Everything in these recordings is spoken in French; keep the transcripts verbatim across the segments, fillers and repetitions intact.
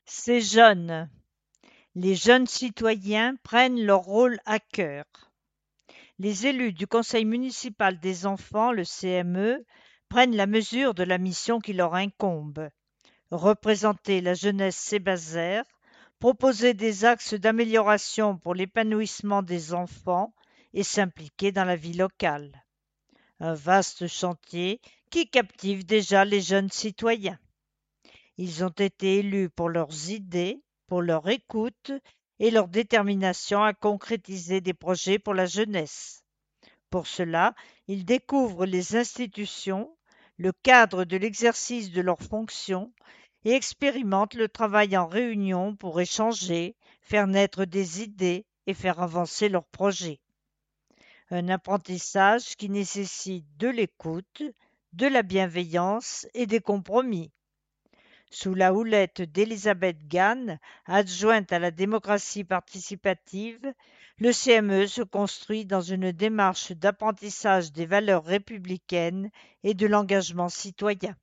Ces jeunes, les jeunes citoyens prennent leur rôle à cœur. Les élus du conseil municipal des enfants, le C M E, prennent la mesure de la mission qui leur incombe: représenter la jeunesse sébazaire, proposer des axes d'amélioration pour l'épanouissement des enfants et s'impliquer dans la vie locale. Un vaste chantier qui captive déjà les jeunes citoyens. Ils ont été élus pour leurs idées, pour leur écoute et leur détermination à concrétiser des projets pour la jeunesse. Pour cela, ils découvrent les institutions, le cadre de l'exercice de leurs fonctions et expérimentent le travail en réunion pour échanger, faire naître des idées et faire avancer leurs projets. Un apprentissage qui nécessite de l'écoute, de la bienveillance et des compromis. Sous la houlette d'Elisabeth Gahn, adjointe à la démocratie participative, le C M E se construit dans une démarche d'apprentissage des valeurs républicaines et de l'engagement citoyen.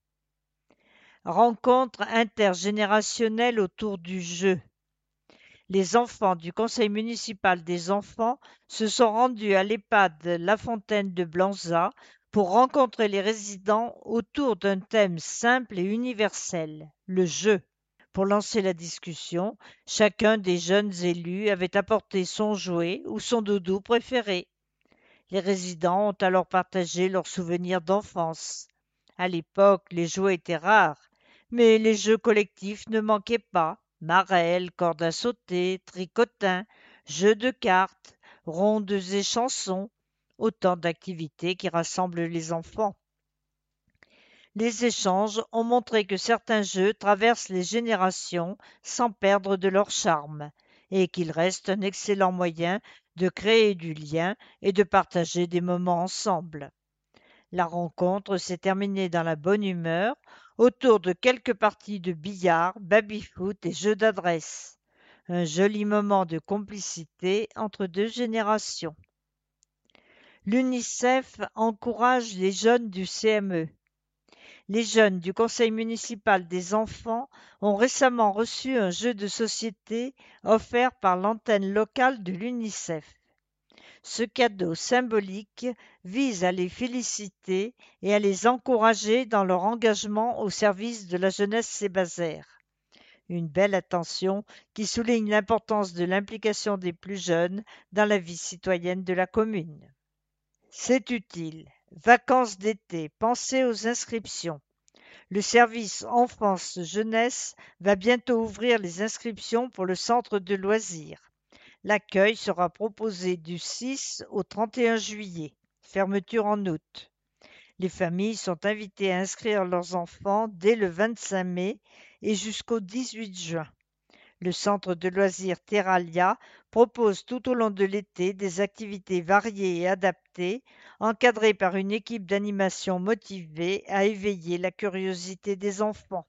Rencontre intergénérationnelle autour du jeu. Les enfants du conseil municipal des enfants se sont rendus à l'EHPAD La Fontaine de Blanza pour rencontrer les résidents autour d'un thème simple et universel: le jeu. Pour lancer la discussion, chacun des jeunes élus avait apporté son jouet ou son doudou préféré. Les résidents ont alors partagé leurs souvenirs d'enfance. À l'époque, les jouets étaient rares, mais les jeux collectifs ne manquaient pas: marelles, corde à sauter, tricotin, jeux de cartes, rondes et chansons, autant d'activités qui rassemblent les enfants. Les échanges ont montré que certains jeux traversent les générations sans perdre de leur charme, et qu'ils restent un excellent moyen de créer du lien et de partager des moments ensemble. La rencontre s'est terminée dans la bonne humeur, autour de quelques parties de billard, baby-foot et jeux d'adresse. Un joli moment de complicité entre deux générations. L'UNICEF encourage les jeunes du C M E. Les jeunes du conseil municipal des enfants ont récemment reçu un jeu de société offert par l'antenne locale de l'UNICEF. Ce cadeau symbolique vise à les féliciter et à les encourager dans leur engagement au service de la jeunesse sébazaire. Une belle attention qui souligne l'importance de l'implication des plus jeunes dans la vie citoyenne de la commune. C'est utile. Vacances d'été, pensez aux inscriptions. Le service enfance-jeunesse va bientôt ouvrir les inscriptions pour le centre de loisirs. L'accueil sera proposé du six au trente et un juillet, fermeture en août. Les familles sont invitées à inscrire leurs enfants dès le vingt-cinq mai et jusqu'au dix-huit juin. Le centre de loisirs Terralia propose tout au long de l'été des activités variées et adaptées, encadrées par une équipe d'animation motivée à éveiller la curiosité des enfants.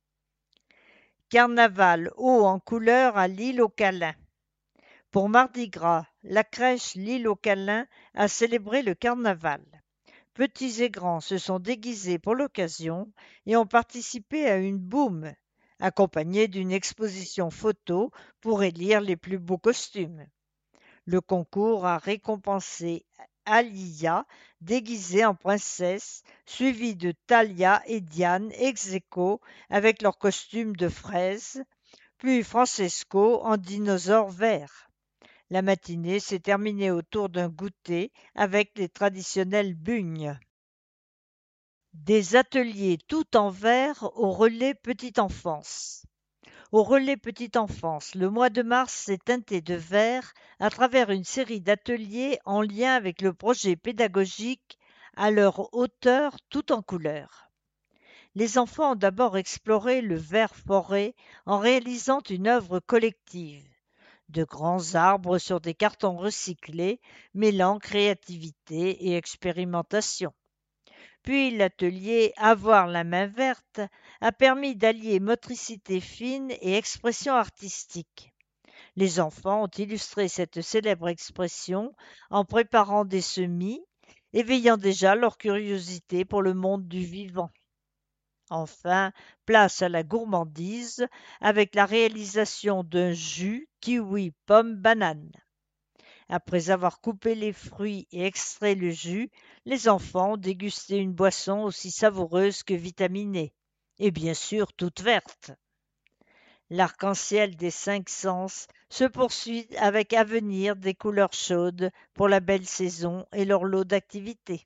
Carnaval haut en couleur à l'île aux Câlins. Pour Mardi Gras, la crèche L'Île aux Câlins a célébré le carnaval. Petits et grands se sont déguisés pour l'occasion et ont participé à une boum, accompagnée d'une exposition photo pour élire les plus beaux costumes. Le concours a récompensé Alia, déguisée en princesse, suivie de Talia et Diane ex aequo avec leurs costumes de fraises, puis Francesco en dinosaure vert. La matinée s'est terminée autour d'un goûter avec les traditionnelles bugnes. Des ateliers tout en vert au relais petite enfance. Au relais petite enfance, le mois de mars s'est teinté de vert à travers une série d'ateliers en lien avec le projet pédagogique à leur hauteur tout en couleurs. Les enfants ont d'abord exploré le vert forêt en réalisant une œuvre collective. De grands arbres sur des cartons recyclés, mêlant créativité et expérimentation. Puis l'atelier Avoir la main verte a permis d'allier motricité fine et expression artistique. Les enfants ont illustré cette célèbre expression en préparant des semis, éveillant déjà leur curiosité pour le monde du vivant. Enfin, place à la gourmandise avec la réalisation d'un jus kiwi pomme banane. Après avoir coupé les fruits et extrait le jus, les enfants ont dégusté une boisson aussi savoureuse que vitaminée, et bien sûr toute verte. L'arc-en-ciel des cinq sens se poursuit avec à venir des couleurs chaudes pour la belle saison et leur lot d'activités.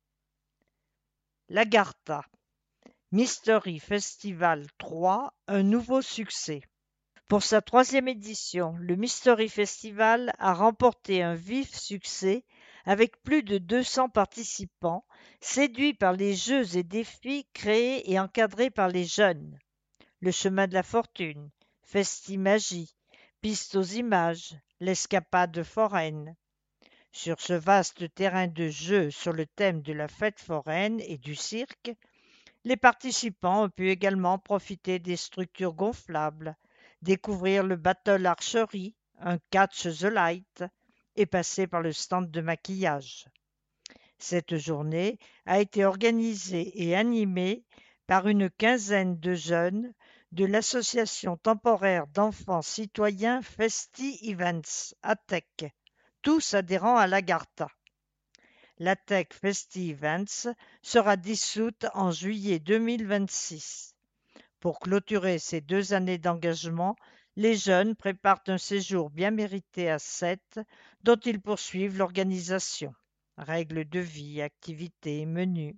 Lagarta, Mystery Festival trois, un nouveau succès. Pour sa troisième édition, le Mystery Festival a remporté un vif succès avec plus de deux cents participants, séduits par les jeux et défis créés et encadrés par les jeunes. Le chemin de la fortune, Festi-magie, piste aux images, l'escapade foraine. Sur ce vaste terrain de jeu sur le thème de la fête foraine et du cirque, les participants ont pu également profiter des structures gonflables, découvrir le battle archery, un catch the light et passer par le stand de maquillage. Cette journée a été organisée et animée par une quinzaine de jeunes de l'association temporaire d'enfants citoyens Festi Events, A T E C, tous adhérents à l'Agartha. L'A T E C Festi Events sera dissoute en juillet deux mille vingt-six. Pour clôturer ces deux années d'engagement, les jeunes préparent un séjour bien mérité à Sète, dont ils poursuivent l'organisation. Règles de vie, activités, menus.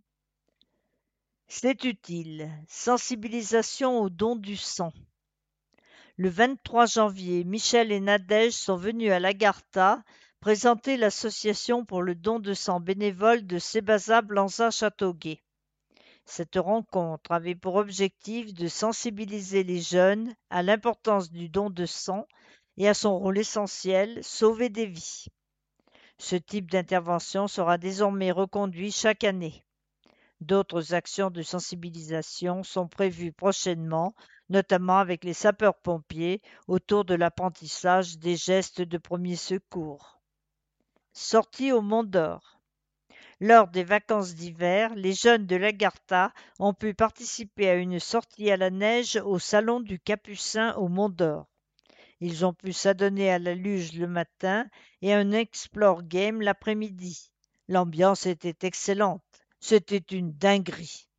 C'est utile. Sensibilisation au don du sang. Le vingt-trois janvier, Michel et Nadège sont venus à l'Agartha présenter l'association pour le don de sang bénévole de Sébaza-Blanza-Châteauguay. Cette rencontre avait pour objectif de sensibiliser les jeunes à l'importance du don de sang et à son rôle essentiel, sauver des vies. Ce type d'intervention sera désormais reconduit chaque année. D'autres actions de sensibilisation sont prévues prochainement, notamment avec les sapeurs-pompiers, autour de l'apprentissage des gestes de premier secours. Sortie au Mont d'Or. Lors des vacances d'hiver, les jeunes de l'Agartha ont pu participer à une sortie à la neige au Salon du Capucin au Mont d'Or. Ils ont pu s'adonner à la luge le matin et à un explore game l'après-midi. L'ambiance était excellente. C'était une dinguerie.